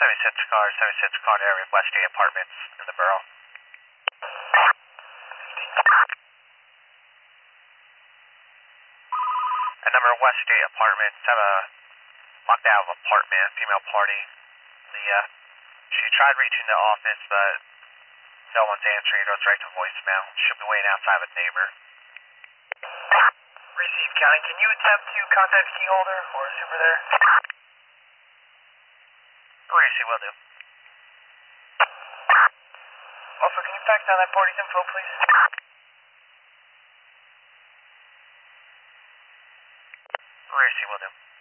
76 car area, West Gate Apartments in the borough. At number West Gate Apartments, have a locked out of apartment, female party. She tried reaching the office, but no one's answering. It goes right to voicemail. She'll be waiting outside of a neighbor. Receive, County. Can you attempt to contact the key holder or a super there? Receive, will do. Also, can you fax down that party's info, please? Receive, will do.